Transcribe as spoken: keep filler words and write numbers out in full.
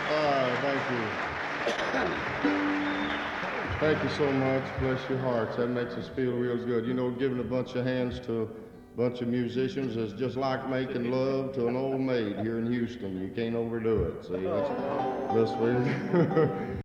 Ah, thank you. Thank you so much. Bless your hearts. That makes us feel real good. You know, giving a bunch of hands to a bunch of musicians is just like making love to an old maid here in Houston. You can't overdo it. See, that's the best way.